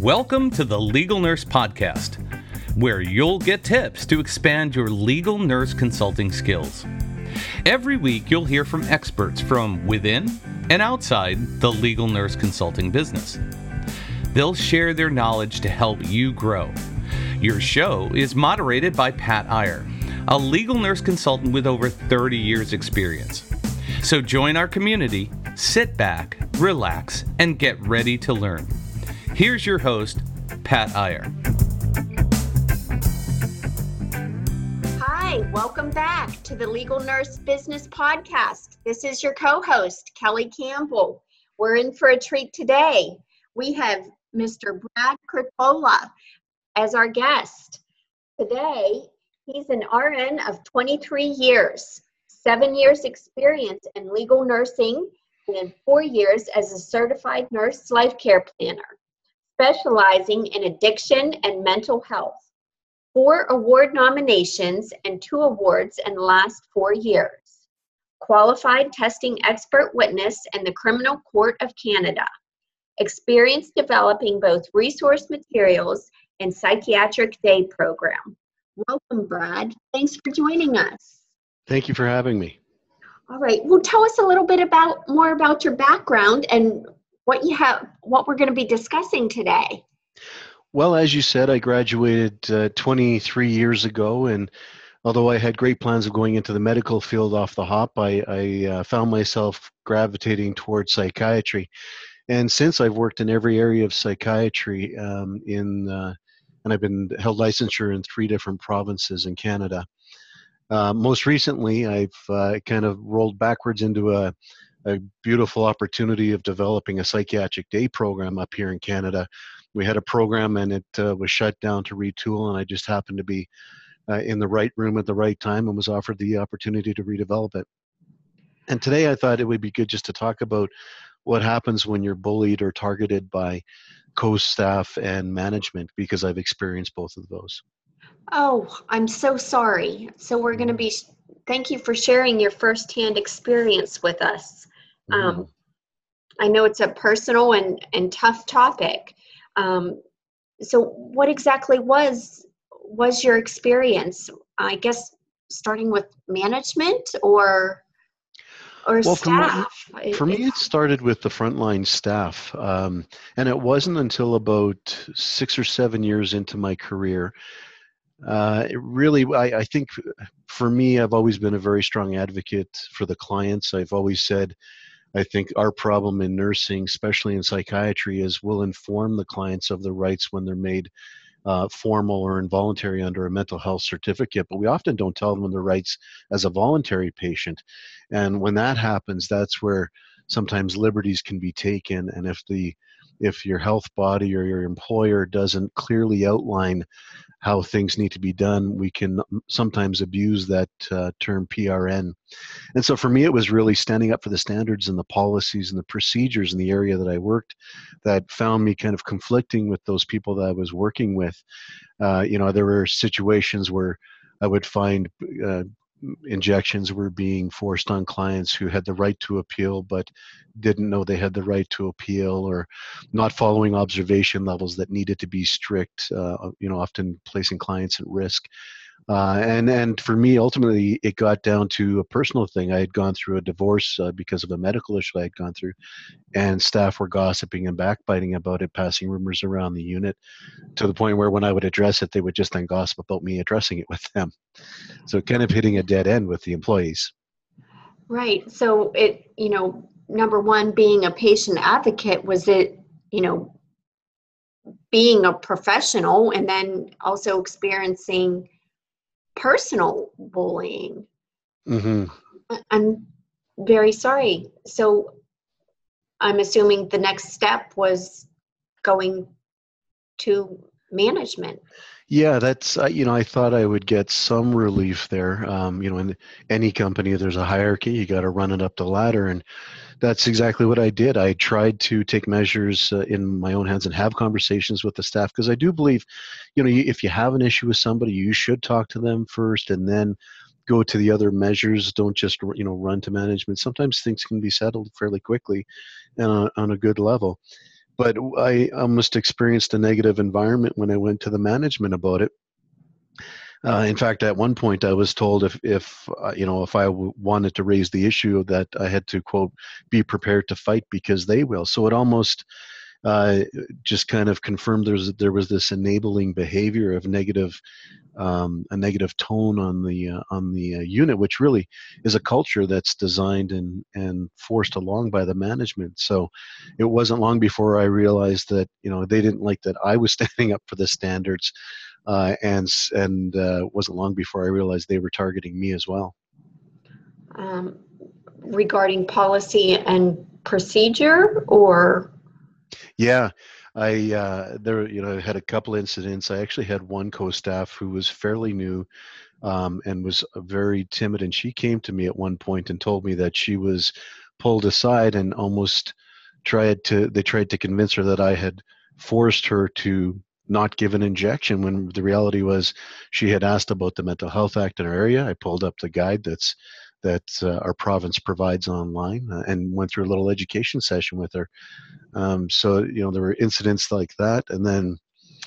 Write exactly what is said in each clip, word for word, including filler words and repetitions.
Welcome to the Legal Nurse Podcast, where you'll get tips to expand your legal nurse consulting skills. Every week, you'll hear from experts from within and outside the legal nurse consulting business. They'll share their knowledge to help you grow. Your show is moderated by Pat Iyer, a legal nurse consultant with over thirty years experience. So join our community, sit back, relax, and get ready to learn. Here's your host, Pat Iyer. Hi, welcome back to the Legal Nurse Business Podcast. This is your co-host, Kelly Campbell. We're in for a treat today. We have Mister Brad Kurtola as our guest. Today, he's an R N of twenty-three years, seven years experience in legal nursing, and then four years as a certified nurse life care planner, specializing in addiction and mental health. Four award nominations and two awards in the last four years. Qualified testing expert witness in the Criminal Court of Canada. Experience developing both resource materials and psychiatric day program. Welcome, Brad. Thanks for joining us. Thank you for having me. All right. Well, tell us a little bit about more about your background and what you have, what we're going to be discussing today. Well, as you said, I graduated uh, twenty-three years ago, and although I had great plans of going into the medical field off the hop, I, I uh, found myself gravitating towards psychiatry. And since I've worked in every area of psychiatry, um, in uh, and I've been held licensure in three different provinces in Canada. Uh, most recently, I've uh, kind of rolled backwards into a a beautiful opportunity of developing a psychiatric day program up here in Canada. We had a program and it uh, was shut down to retool, and I just happened to be uh, in the right room at the right time and was offered the opportunity to redevelop it. And today I thought it would be good just to talk about what happens when you're bullied or targeted by co-staff and management, because I've experienced both of those. Oh, I'm so sorry. So we're going to be, thank you for sharing your firsthand experience with us. Um, Mm. I know it's a personal and, and tough topic. Um, so what exactly was was your experience? I guess starting with management or or Well, for me, staff? for me, it started with the frontline staff, um, and it wasn't until about six or seven years into my career. Uh, it really, I, I think, for me, I've always been a very strong advocate for the clients. I've always said, I think our problem in nursing, especially in psychiatry, is we'll inform the clients of the rights when they're made uh, formal or involuntary under a mental health certificate, but we often don't tell them their rights as a voluntary patient. And when that happens, that's where sometimes liberties can be taken. And if the if your health body or your employer doesn't clearly outline how things need to be done, we can sometimes abuse that uh, term P R N. And so for me, it was really standing up for the standards and the policies and the procedures in the area that I worked that found me kind of conflicting with those people that I was working with. Uh, you know, there were situations where I would find uh, injections were being forced on clients who had the right to appeal but didn't know they had the right to appeal, or not following observation levels that needed to be strict, uh, you know, often placing clients at risk. Uh, and, and for me, ultimately, it got down to a personal thing. I had gone through a divorce uh, because of a medical issue I had gone through, and staff were gossiping and backbiting about it, passing rumors around the unit, to the point where when I would address it, they would just then gossip about me addressing it with them. So kind of hitting a dead end with the employees. Right. So it, you know, number one, being a patient advocate, was it, you know, being a professional and then also experiencing personal bullying? Mm-hmm. I'm very sorry. So I'm assuming the next step was going to management. Yeah, that's, uh, you know, I thought I would get some relief there. Um, you know, in any company, there's a hierarchy. You got to run it up the ladder. And that's exactly what I did. I tried to take measures uh, in my own hands and have conversations with the staff, because I do believe, you know, if you have an issue with somebody, you should talk to them first and then go to the other measures. Don't just, you know, run to management. Sometimes things can be settled fairly quickly and on, on a good level. but I almost experienced a negative environment when I went to the management about it. Uh, in fact, at one point, I was told if, if uh, you know, if I w- wanted to raise the issue, that I had to, quote, be prepared to fight because they will. So it almost uh, just kind of confirmed there's there was this enabling behavior of negative, um, a negative tone on the uh, on the uh, unit, which really is a culture that's designed and and forced along by the management. So it wasn't long before I realized that, you know, they didn't like that I was standing up for the standards. Uh, and and uh, wasn't long before I realized they were targeting me as well. Um, regarding policy and procedure, or? Yeah, I uh, there you know had a couple incidents. I actually had one co-staff who was fairly new um, and was very timid, and she came to me at one point and told me that she was pulled aside and almost tried to. They tried to convince her that I had forced her to not give an injection, when the reality was she had asked about the Mental Health Act in our area. I pulled up the guide that's that uh, our province provides online uh, and went through a little education session with her. Um, so, you know, there were incidents like that. And then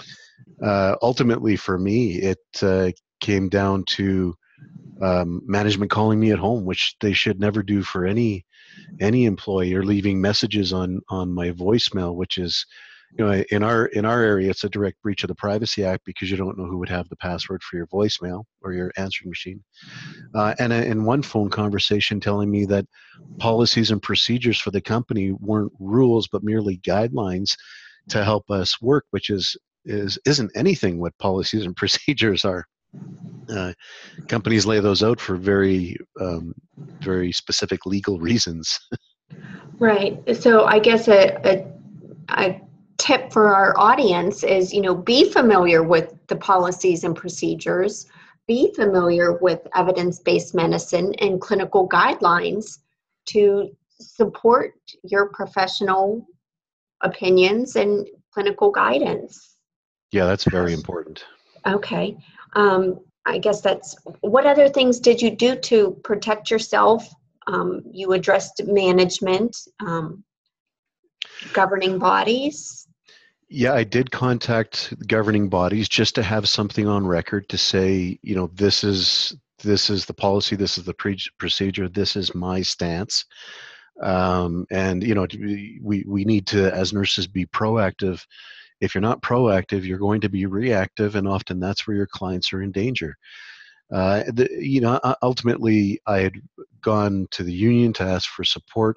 uh, ultimately for me, it uh, came down to um, management calling me at home, which they should never do for any any employee, or leaving messages on on my voicemail, which is, you know, in our in our area, it's a direct breach of the Privacy Act, because you don't know who would have the password for your voicemail or your answering machine. Uh, and in one phone conversation, telling me that policies and procedures for the company weren't rules but merely guidelines to help us work, which is is isn't anything what policies and procedures are. Uh, companies lay those out for very um, very specific legal reasons. Right. So I guess a, a, a tip for our audience is, you know, be familiar with the policies and procedures, be familiar with evidence-based medicine and clinical guidelines to support your professional opinions and clinical guidance. Yeah, that's very important. Okay. Um, I guess that's, what other things did you do to protect yourself? Um, you addressed management, um, governing bodies. Yeah, I did contact governing bodies just to have something on record to say, you know, this is this is the policy, this is the pre- procedure, this is my stance. Um, and you know, we we need to, as nurses, be proactive. If you're not proactive, you're going to be reactive, and often that's where your clients are in danger. Uh, the, you know, ultimately, I had gone to the union to ask for support.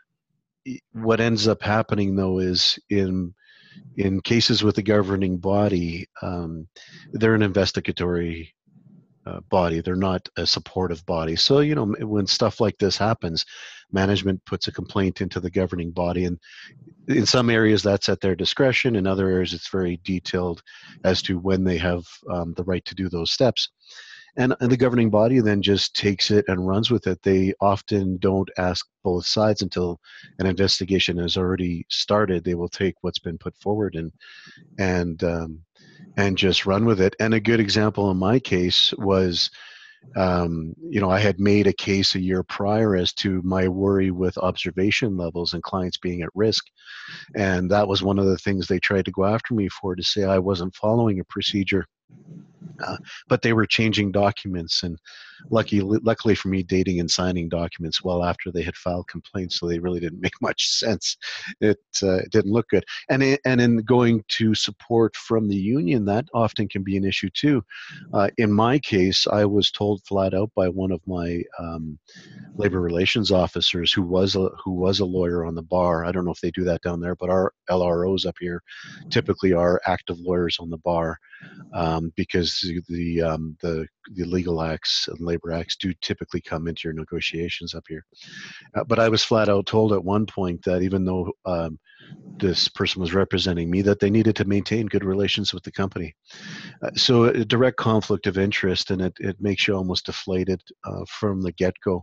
What ends up happening, though, is in in cases with the governing body, um, they're an investigatory uh, body. They're not a supportive body. So, you know, when stuff like this happens, management puts a complaint into the governing body, and in some areas that's at their discretion. In other areas, it's very detailed as to when they have um, the right to do those steps. And, and the governing body then just takes it and runs with it. They often don't ask both sides until an investigation has already started. They will take what's been put forward and and um, and just run with it. And a good example in my case was, um, you know, I had made a case a year prior as to my worry with observation levels and clients being at risk. And that was one of the things they tried to go after me for, to say I wasn't following a procedure. Uh, but they were changing documents, and lucky, luckily for me, dating and signing documents well after they had filed complaints, so they really didn't make much sense. It, uh, it didn't look good. And it, and in going to support from the union, that often can be an issue too. Uh, in my case, I was told flat out by one of my um, labor relations officers, who was a who was a lawyer on the bar. I don't know if they do that down there, but our L R Os up here typically are active lawyers on the bar. Um, because the um, the the legal acts and labor acts do typically come into your negotiations up here. Uh, but I was flat out told at one point that even though um, this person was representing me, that they needed to maintain good relations with the company. Uh, so a direct conflict of interest, and it, it makes you almost deflated uh, from the get-go.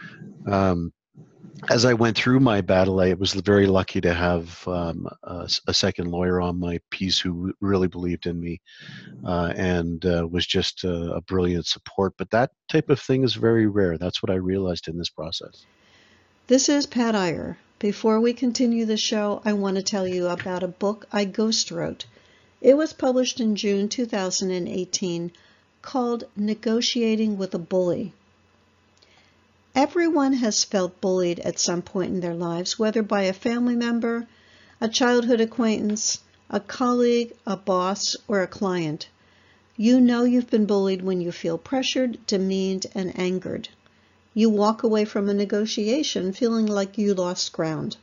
Um, As I went through my battle, I was very lucky to have um, a, a second lawyer on my piece who really believed in me uh, and uh, was just a, a brilliant support. But that type of thing is very rare. That's what I realized in this process. This is Pat Iyer, Before we continue the show, I want to tell you about a book I ghost wrote. It was published in June two thousand eighteen, called Negotiating with a Bully. Everyone has felt bullied at some point in their lives, whether by a family member, a childhood acquaintance, a colleague, a boss, or a client. You know you've been bullied when you feel pressured, demeaned, and angered. You walk away from a negotiation feeling like you lost ground.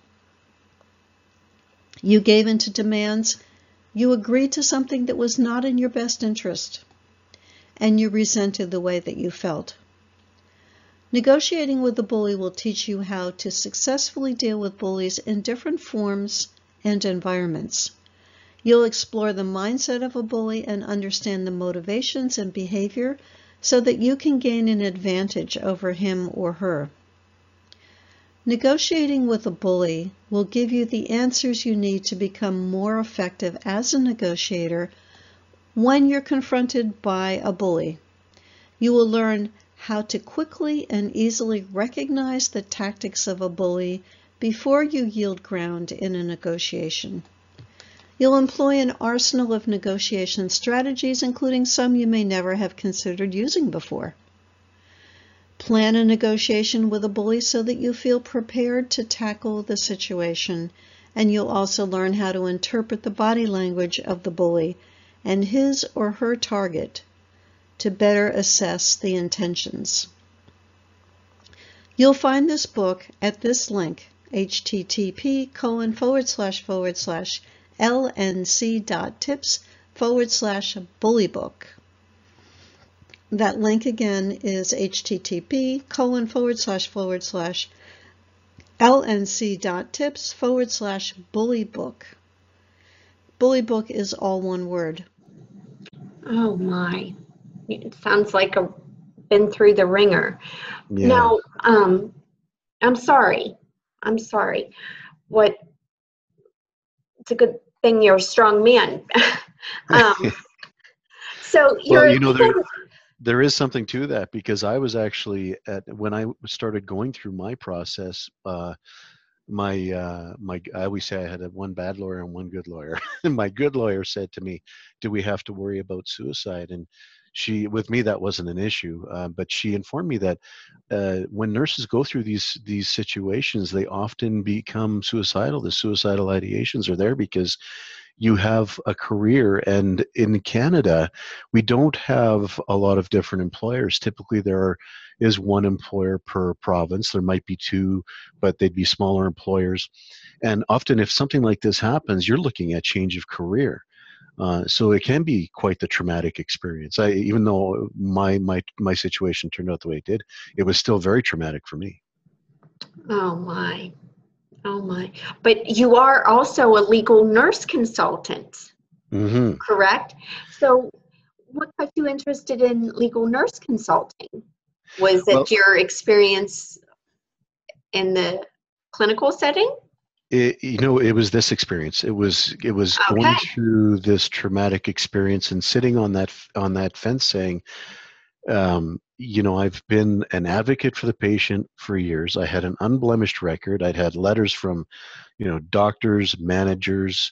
You gave in to demands. You agreed to something that was not in your best interest, and you resented the way that you felt. Negotiating with the bully will teach you how to successfully deal with bullies in different forms and environments. You'll explore the mindset of a bully and understand the motivations and behavior so that you can gain an advantage over him or her. Negotiating with a bully will give you the answers you need to become more effective as a negotiator when you're confronted by a bully. You will learn how to quickly and easily recognize the tactics of a bully before you yield ground in a negotiation. You'll employ an arsenal of negotiation strategies, including some you may never have considered using before. Plan a negotiation with a bully so that you feel prepared to tackle the situation, and you'll also learn how to interpret the body language of the bully and his or her target to better assess the intentions. You'll find this book at this link, http colon forward slash forward slash lnc dot tips forward slash bully book. That link again is http colon forward slash forward slash lnc dot tips forward slash bully book. Bully book is all one word. Oh my. It sounds like a been through the ringer. Yeah. Now, um, I'm sorry. I'm sorry. What? It's a good thing you're a strong man. um, so you're. Well, you know, there, there is something to that, because I was actually at when I started going through my process. Uh, my uh, my I always say I had a one bad lawyer and one good lawyer. And my good lawyer said to me, "Do we have to worry about suicide?" And she, with me, that wasn't an issue, uh, but she informed me that uh, when nurses go through these these situations, they often become suicidal. The suicidal ideations are there because you have a career, and in Canada, we don't have a lot of different employers. Typically, there are, is one employer per province. There might be two, but they'd be smaller employers. And often, if something like this happens, you're looking at change of career. Uh, so it can be quite the traumatic experience. I, even though my my my situation turned out the way it did, it was still very traumatic for me. Oh my, oh my! But you are also a legal nurse consultant, Mm-hmm. correct? So, what got you interested in legal nurse consulting? Was it Well, your experience in the clinical setting? It, you know, it was this experience. It was it was going Okay. through this traumatic experience and sitting on that on that fence, saying, um, you know, I've been an advocate for the patient for years. I had an unblemished record. I'd had letters from, you know, doctors, managers,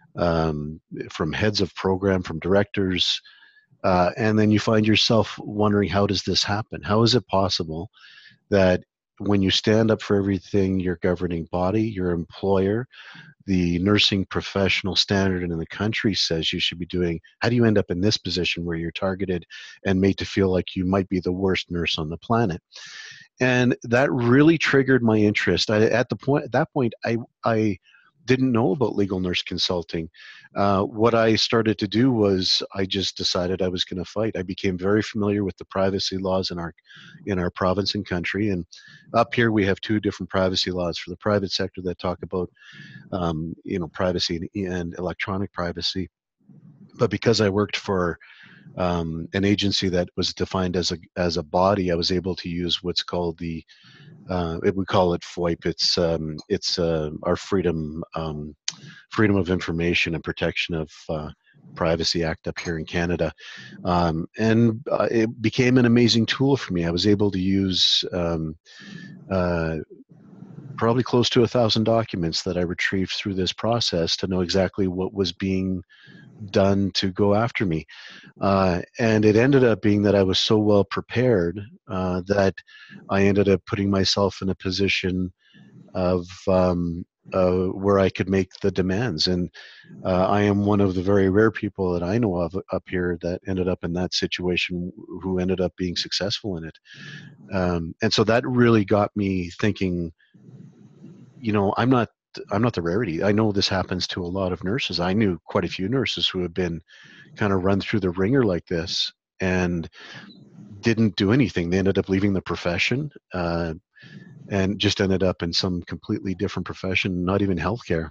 um, from heads of program, from directors, uh, and then you find yourself wondering, how does this happen? How is it possible that when you stand up for everything, your governing body, your employer, the nursing professional standard in the country says you should be doing, how do you end up in this position where you're targeted and made to feel like you might be the worst nurse on the planet? And that really triggered my interest. I, at the point, at that point, I, I didn't know about legal nurse consulting. Uh, what I started to do was I just decided I was going to fight. I became very familiar with the privacy laws in our in our province and country. And up here we have two different privacy laws for the private sector that talk about um, you know, privacy and, and electronic privacy. But because I worked for um, an agency that was defined as a as a body, I was able to use what's called the Uh, it, we call it FOIP. It's um, it's uh, our freedom um, freedom of information and protection of uh, privacy act up here in Canada, um, and uh, it became an amazing tool for me. I was able to use um, uh, probably close to a thousand documents that I retrieved through this process to know exactly what was being done to go after me. Uh, and it ended up being that I was so well prepared uh, that I ended up putting myself in a position of um, uh, where I could make the demands. And uh, I am one of the very rare people that I know of up here that ended up in that situation, who ended up being successful in it. Um, and so that really got me thinking, you know, I'm not I'm not the rarity. I know this happens to a lot of nurses. I knew quite a few nurses who have been kind of run through the ringer like this and didn't do anything. They ended up leaving the profession uh, and just ended up in some completely different profession, not even healthcare.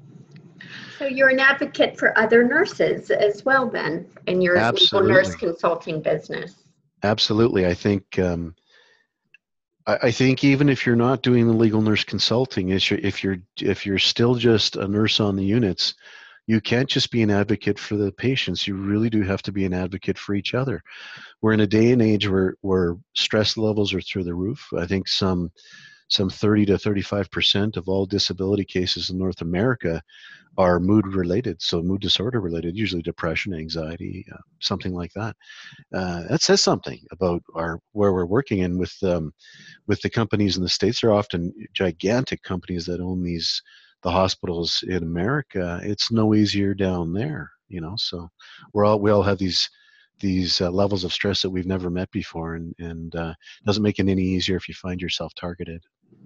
So you're an advocate for other nurses as well, then, in your Absolutely. legal nurse consulting business. Absolutely. I think um, I, I think even if you're not doing the legal nurse consulting, if you're if you're if you're still just a nurse on the units, you can't just be an advocate for the patients. You really do have to be an advocate for each other. We're in a day and age where where stress levels are through the roof. I think some some thirty to thirty-five percent of all disability cases in North America are mood related, so mood disorder related, usually depression, anxiety, uh, something like that. Uh, that says something about our where we're working. And with um, with the companies in the States, they're often gigantic companies that own these the hospitals in America. It's no easier down there, you know. So we're all we all have these these uh, levels of stress that we've never met before, and and uh, doesn't make it any easier if you find yourself targeted.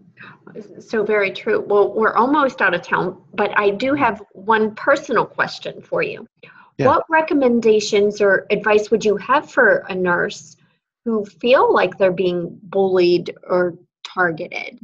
So very true. Well, we're almost out of town, but I do have one personal question for you. Yeah. What recommendations or advice would you have for a nurse who feel like they're being bullied or targeted?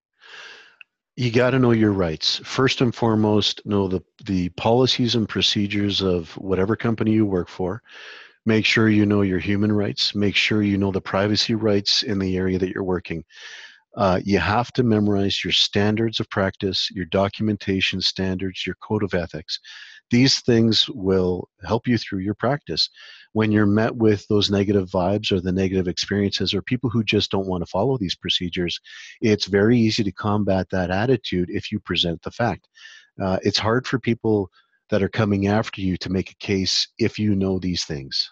You got to know your rights. First and foremost, know the, the policies and procedures of whatever company you work for. Make sure you know your human rights. Make sure you know the privacy rights in the area that you're working. Uh, you have to memorize your standards of practice, your documentation standards, your code of ethics. These things will help you through your practice. When you're met with those negative vibes or the negative experiences or people who just don't want to follow these procedures, it's very easy to combat that attitude if you present the fact. Uh, it's hard for people that are coming after you to make a case if you know these things.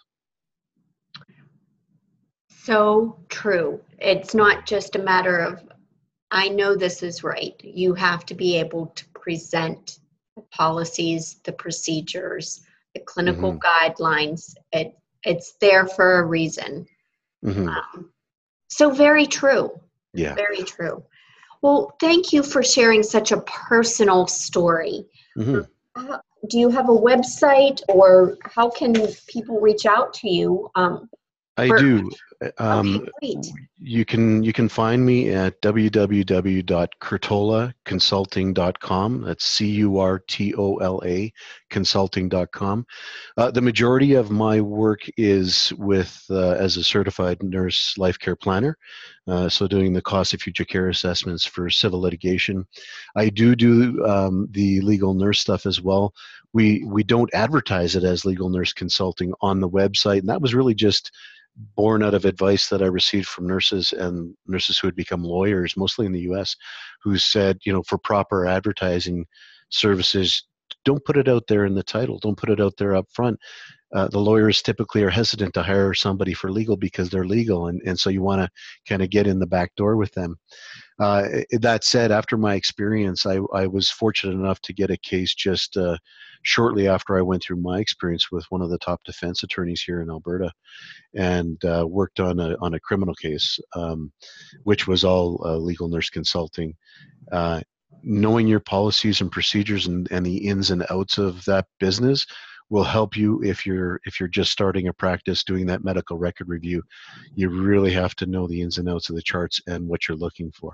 So true. It's not just a matter of, I know this is right. You have to be able to present the policies, the procedures, the clinical mm-hmm. guidelines. It, it's there for a reason. Mm-hmm. Um, so very true. Yeah. Very true. Well, thank you for sharing such a personal story. Mm-hmm. Uh, do you have a website, or how can people reach out to you? Um, I for, do. Um, okay, great. You can you can find me at w w w dot curtola consulting dot com. That's C U R T O L A consulting dot com. Uh, the majority of my work is with uh, as a certified nurse life care planner, uh, so doing the cost of future care assessments for civil litigation. I do do um, the legal nurse stuff as well. We we don't advertise it as legal nurse consulting on the website, and that was really just born out of advice that I received from nurses and nurses who had become lawyers, mostly in the U S, who said, you know, for proper advertising services, don't put it out there in the title. Don't put it out there up front. Uh, the lawyers typically are hesitant to hire somebody for legal because they're legal, and, and so you want to kind of get in the back door with them. Uh, that said, after my experience, I, I was fortunate enough to get a case just uh, shortly after I went through my experience with one of the top defense attorneys here in Alberta, and uh, worked on a on a criminal case, um, which was all uh, legal nurse consulting. Uh, knowing your policies and procedures and, and the ins and outs of that business will help you if you're if you're just starting a practice doing that medical record review. You really have to know the ins and outs of the charts and what you're looking for.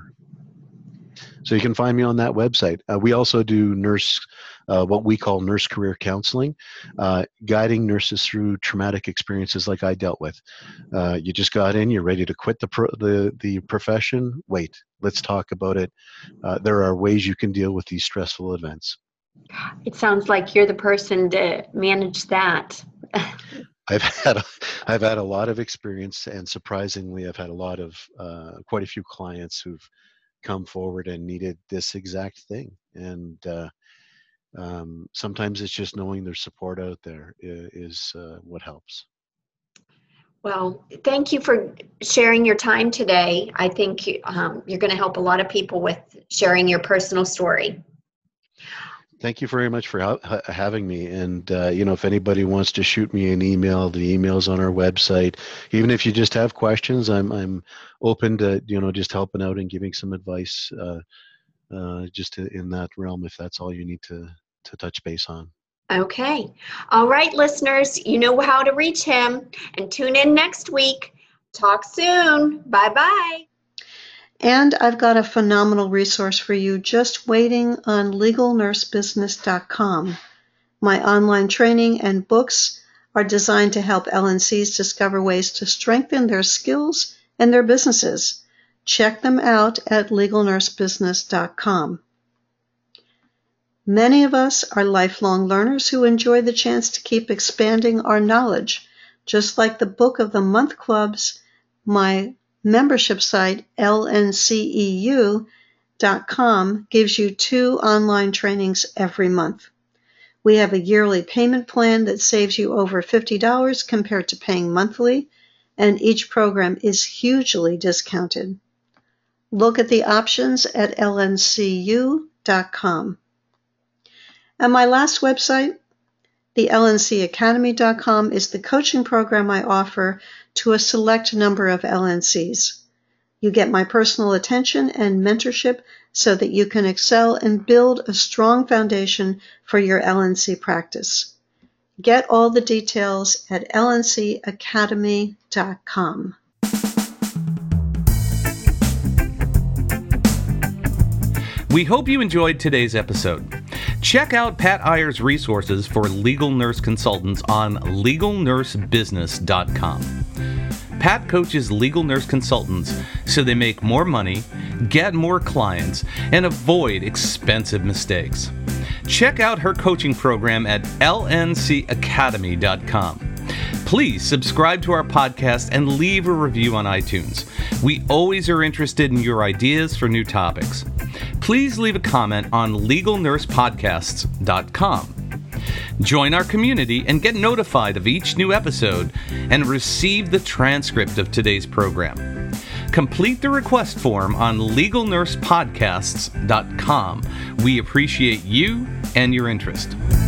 So you can find me on that website. Uh, we also do nurse, uh, what we call nurse career counseling, uh, guiding nurses through traumatic experiences like I dealt with. Uh, you just got in, you're ready to quit the pro the the profession. Wait, let's talk about it. Uh, there are ways you can deal with these stressful events. It sounds like you're the person to manage that. I've had a, I've had a lot of experience, and surprisingly, I've had a lot of uh, quite a few clients who've come forward and needed this exact thing. And uh, um, sometimes it's just knowing there's support out there is uh, what helps. Well, thank you for sharing your time today. I think um, you're going to help a lot of people with sharing your personal story. Thank you very much for ha- having me. And, uh, you know, if anybody wants to shoot me an email, the email's on our website. Even if you just have questions, I'm I'm open to, you know, just helping out and giving some advice uh, uh, just to, in that realm, if that's all you need to, to touch base on. Okay. All right, listeners, you know how to reach him. And tune in next week. Talk soon. Bye-bye. And I've got a phenomenal resource for you just waiting on legal nurse business dot com. My online training and books are designed to help L N Cs discover ways to strengthen their skills and their businesses. Check them out at legal nurse business dot com. Many of us are lifelong learners who enjoy the chance to keep expanding our knowledge. Just like the Book of the Month clubs, my membership site, L N C E U dot com, gives you two online trainings every month. We have a yearly payment plan that saves you over fifty dollars compared to paying monthly, and each program is hugely discounted. Look at the options at L N C U dot com. And my last website, the L N C Academy dot com, is the coaching program I offer to a select number of L N Cs. You get my personal attention and mentorship so that you can excel and build a strong foundation for your L N C practice. Get all the details at L N C Academy dot com. We hope you enjoyed today's episode. Check out Pat Iyer's resources for legal nurse consultants on legal nurse business dot com. Pat coaches legal nurse consultants so they make more money, get more clients, and avoid expensive mistakes. Check out her coaching program at L N C Academy dot com. Please subscribe to our podcast and leave a review on iTunes. We always are interested in your ideas for new topics. Please leave a comment on legal nurse podcasts dot com. Join our community and get notified of each new episode and receive the transcript of today's program. Complete the request form on legal nurse podcasts dot com. We appreciate you and your interest.